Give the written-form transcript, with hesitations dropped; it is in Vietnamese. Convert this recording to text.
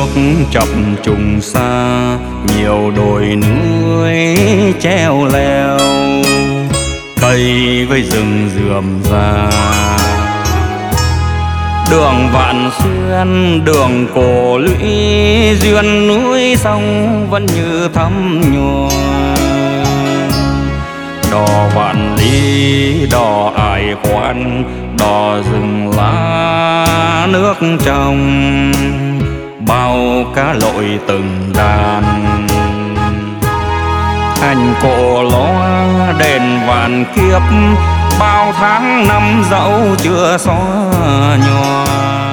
chập trùng xa, nhiều đồi núi treo leo, cây với rừng rườm rà. Đường Vạn Xuyên, đường cổ lũy, duyên núi sông vẫn như thắm nhòa. Đò vạn lý, đò Ải Quan, đò rừng lá nước trong, bao cá lội từng đàn. Anh cổ loa đền vạn kiếp, bao tháng năm dẫu chưa xóa nhòa.